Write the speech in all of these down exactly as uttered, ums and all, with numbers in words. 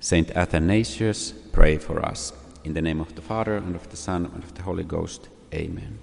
Saint Athanasius, pray for us. In the name of the Father, and of the Son, and of the Holy Ghost. Amen.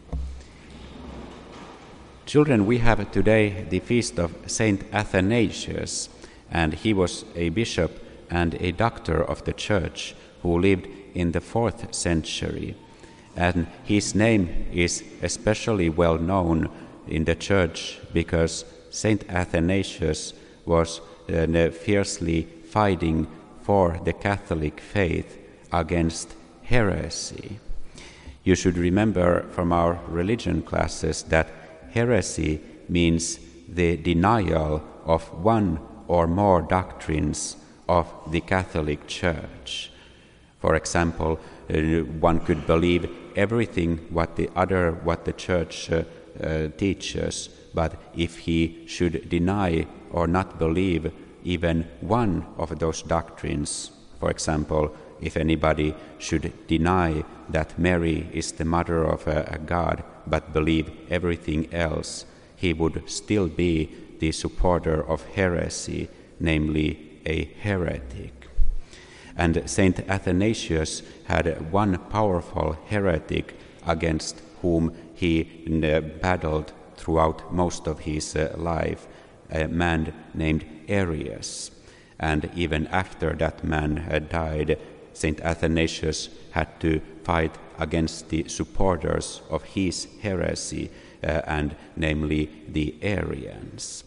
Children, we have today the feast of Saint Athanasius, and he was a bishop and a doctor of the Church who lived in the fourth century. And his name is especially well known in the Church because Saint Athanasius was uh, fiercely fighting for the Catholic faith against heresy. You should remember from our religion classes that heresy means the denial of one or more doctrines of the Catholic Church. For example, uh, one could believe everything what the other, what the Church uh, uh, teaches, but if he should deny or not believe even one of those doctrines, for example, if anybody should deny that Mary is the mother of a, a God, but believe everything else, he would still be the supporter of heresy, namely a heretic. And Saint Athanasius had one powerful heretic against whom he battled throughout most of his uh, life, a man named Arius. And even after that man had died, Saint Athanasius had to fight against the supporters of his heresy, uh, and namely the Arians.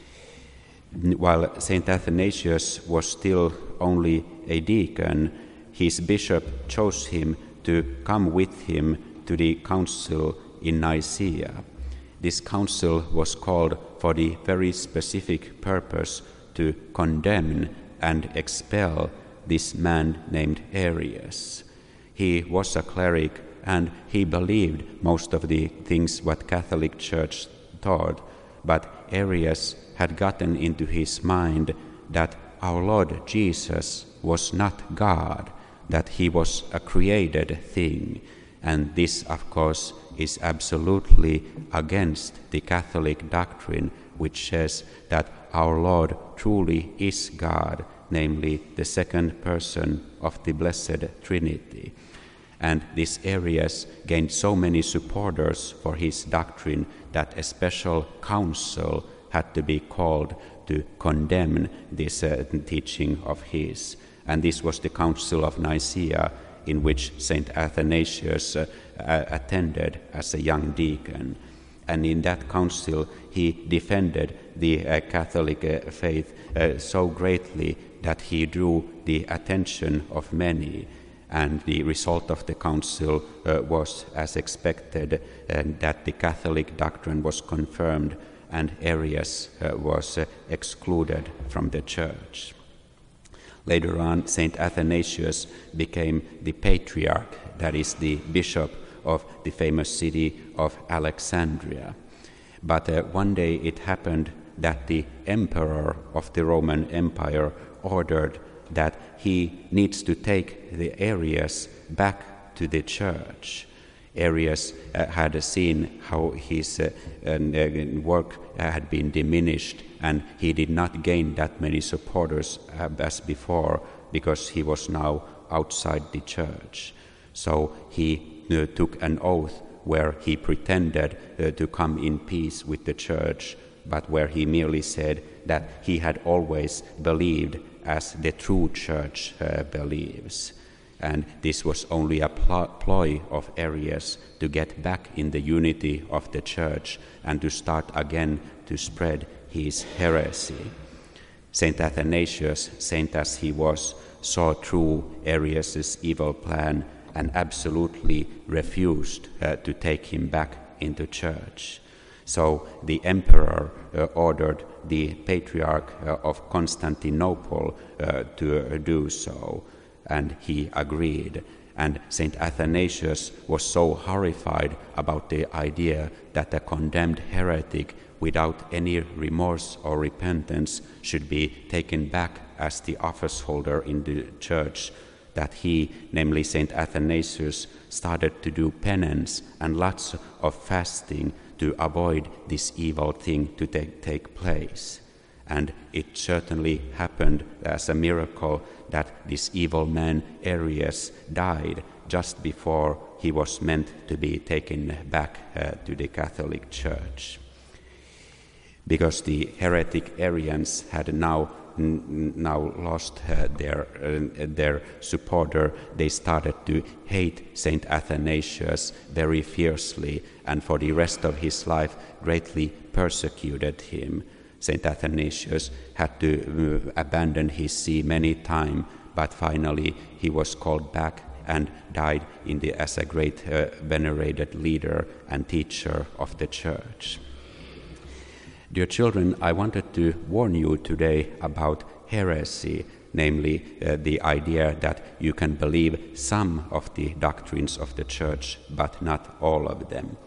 While Saint Athanasius was still only a deacon, his bishop chose him to come with him to the council in Nicaea. This council was called for the very specific purpose to condemn and expel this man named Arius. He was a cleric and he believed most of the things what Catholic Church taught, but Arius had gotten into his mind that our Lord Jesus was not God, that he was a created thing, and this, of course, is absolutely against the Catholic doctrine, which says that our Lord truly is God, namely the second person of the Blessed Trinity. And this Arius gained so many supporters for his doctrine that a special council had to be called to condemn this uh, teaching of his. And this was the Council of Nicaea, in which Saint Athanasius uh, uh, attended as a young deacon. And in that council, he defended the uh, Catholic uh, faith uh, so greatly that he drew the attention of many. And the result of the council uh, was as expected, and that the Catholic doctrine was confirmed and Arius uh, was uh, excluded from the Church. Later on, Saint Athanasius became the patriarch, that is the bishop of the famous city of Alexandria. But uh, one day it happened that the emperor of the Roman Empire ordered that he needs to take the Arius back to the Church. Arius uh, had seen how his uh, uh, work had been diminished, and he did not gain that many supporters uh, as before, because he was now outside the Church. So he uh, took an oath where he pretended uh, to come in peace with the Church, but where he merely said that he had always believed as the true Church uh, believes. And this was only a pl- ploy of Arius to get back in the unity of the Church and to start again to spread his heresy. Saint Athanasius, saint as he was, saw through Arius's evil plan and absolutely refused uh, to take him back into Church. So the emperor uh, ordered the patriarch uh, of Constantinople uh, to uh, do so, and he agreed. And Saint Athanasius was so horrified about the idea that a condemned heretic without any remorse or repentance should be taken back as the office holder in the Church, that he, namely Saint Athanasius, started to do penance and lots of fasting to avoid this evil thing to take, take place. And it certainly happened as a miracle that this evil man Arius died just before he was meant to be taken back uh, to the Catholic Church. Because the heretic Arians had now n- now lost uh, their uh, their supporter, they started to hate Saint Athanasius very fiercely, and for the rest of his life greatly persecuted him. Saint Athanasius had to uh, abandon his see many times, but finally he was called back and died in the, as a great uh, venerated leader and teacher of the Church. Dear children, I wanted to warn you today about heresy, namely uh, the idea that you can believe some of the doctrines of the Church, but not all of them.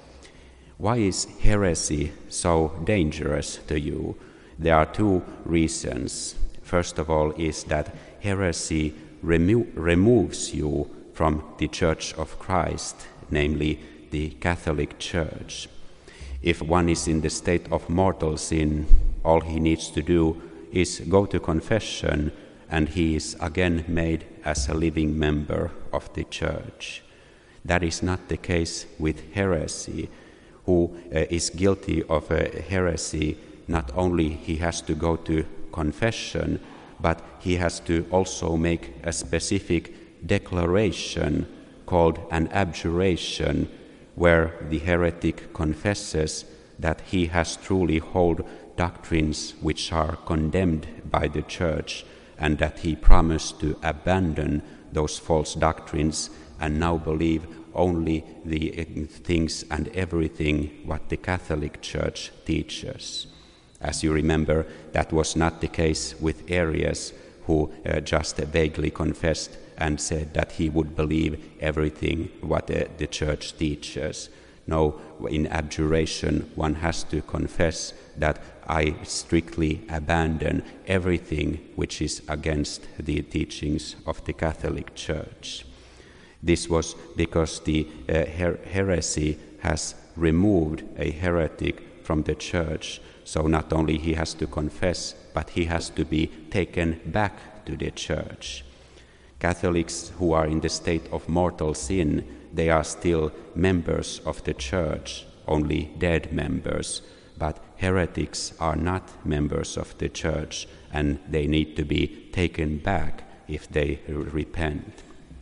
Why is heresy so dangerous to you? There are two reasons. First of all is that heresy remo- removes you from the Church of Christ, namely the Catholic Church. If one is in the state of mortal sin, all he needs to do is go to confession, and he is again made as a living member of the Church. That is not the case with heresy. Who uh, is guilty of a heresy, not only he has to go to confession, but he has to also make a specific declaration called an abjuration, where the heretic confesses that he has truly held doctrines which are condemned by the Church, and that he promised to abandon those false doctrines and now believe only the things and everything what the Catholic Church teaches. As you remember, that was not the case with Arius, who uh, just vaguely confessed and said that he would believe everything what uh, the Church teaches. No, in abjuration one has to confess that I strictly abandon everything which is against the teachings of the Catholic Church. This was because the uh, her- heresy has removed a heretic from the Church, so not only he has to confess, but he has to be taken back to the Church. Catholics who are in the state of mortal sin, they are still members of the Church, only dead members, but heretics are not members of the Church, and they need to be taken back if they repent.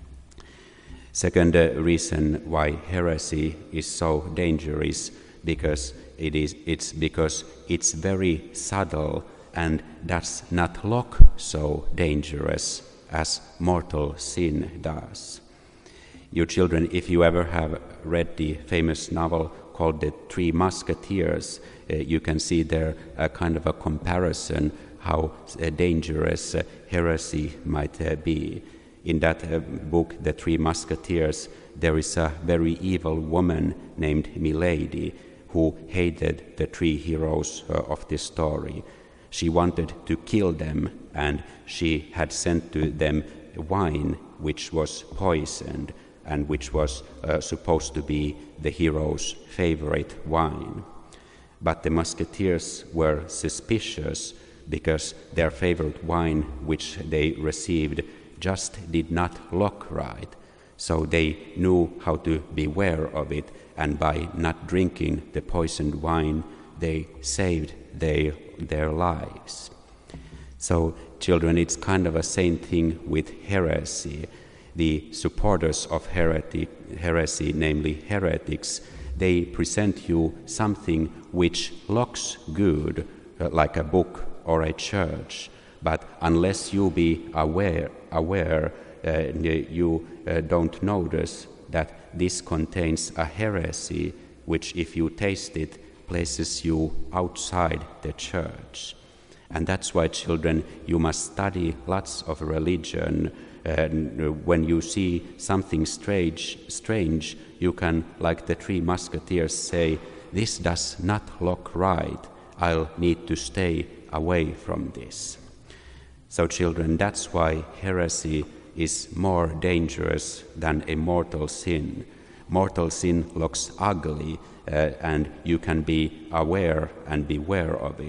Second uh, reason why heresy is so dangerous, because it is it's because it's very subtle and does not look so dangerous as mortal sin does. You children, if you ever have read the famous novel called The Three Musketeers, uh, you can see there a kind of a comparison how uh, dangerous uh, heresy might uh, be. In that uh, book, The Three Musketeers, there is a very evil woman named Milady who hated the three heroes uh, of this story. She wanted to kill them, and she had sent to them wine which was poisoned and which was uh, supposed to be the hero's favorite wine. But the musketeers were suspicious because their favorite wine which they received just did not look right. So they knew how to beware of it, and by not drinking the poisoned wine, they saved their, their lives. So, children, it's kind of a same thing with heresy. The supporters of heresy, heresy, namely heretics, they present you something which looks good, uh, like a book or a church, but unless you be aware, aware uh, you uh, don't notice that this contains a heresy which, if you taste it, places you outside the church. And that's why, children, you must study lots of religion. And when you see something strange, strange, you can, like the Three Musketeers, say, "This does not look right. I'll need to stay away from this." So, children, that's why heresy is more dangerous than a mortal sin. Mortal sin looks ugly, uh, and you can be aware and beware of it.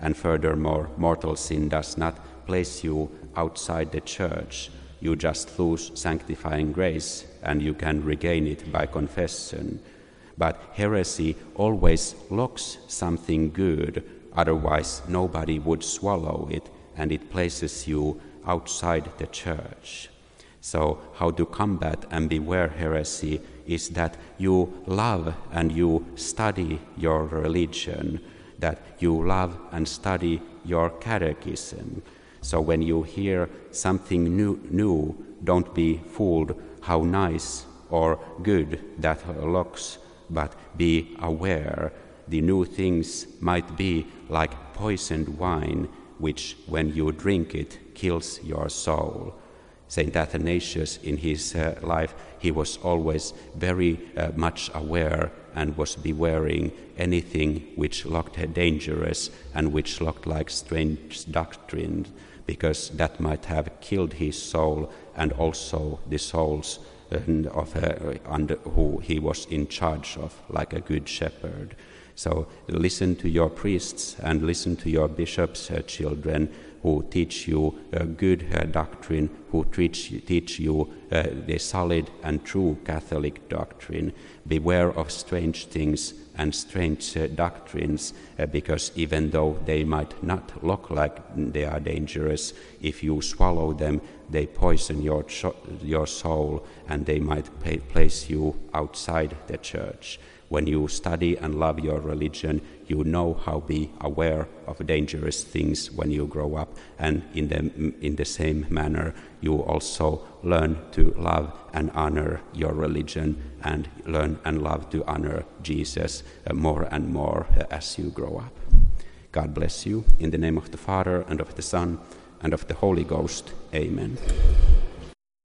And furthermore, mortal sin does not place you outside the church. You just lose sanctifying grace, and you can regain it by confession. But heresy always locks something good, otherwise nobody would swallow it, and it places you outside the church. So how to combat and beware heresy is that you love and you study your religion, that you love and study your catechism. So when you hear something new, new, don't be fooled how nice or good that looks, but be aware. The new things might be like poisoned wine, which when you drink it kills your soul. Saint Athanasius, in his uh, life, he was always very uh, much aware and was bewaring anything which looked dangerous and which looked like strange doctrine, because that might have killed his soul and also the souls uh, of uh, under who he was in charge of, like a good shepherd. So listen to your priests and listen to your bishops, uh, children, who teach you uh, good uh, doctrine, who teach, teach you uh, the solid and true Catholic doctrine. Beware of strange things and strange uh, doctrines, uh, because even though they might not look like they are dangerous, if you swallow them, they poison your, cho- your soul, and they might pay, place you outside the church. When you study and love your religion, you know how to be aware of dangerous things when you grow up, and in the, in the same manner, you also learn to love and honor your religion and learn and love to honor Jesus uh, more and more uh, as you grow up. God bless you. In the name of the Father, and of the Son, and of the Holy Ghost. Amen.